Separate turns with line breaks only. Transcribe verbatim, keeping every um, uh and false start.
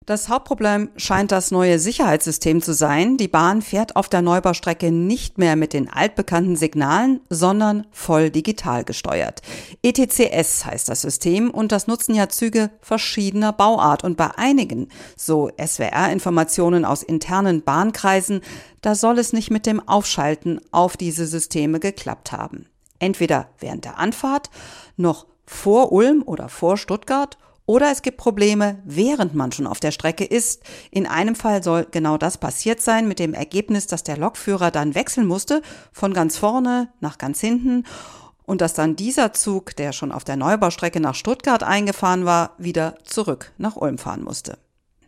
Das Hauptproblem scheint das neue Sicherheitssystem zu sein. Die Bahn fährt auf der Neubaustrecke nicht mehr mit den altbekannten Signalen, sondern voll digital gesteuert. E T C S heißt das System und das nutzen ja Züge verschiedener Bauart. Und bei einigen, so S W R-Informationen aus internen Bahnkreisen, da soll es nicht mit dem Aufschalten auf diese Systeme geklappt haben. Entweder während der Anfahrt, noch vor Ulm oder vor Stuttgart, oder es gibt Probleme, während man schon auf der Strecke ist. In einem Fall soll genau das passiert sein, mit dem Ergebnis, dass der Lokführer dann wechseln musste, von ganz vorne nach ganz hinten, und dass dann dieser Zug, der schon auf der Neubaustrecke nach Stuttgart eingefahren war, wieder zurück nach Ulm fahren musste.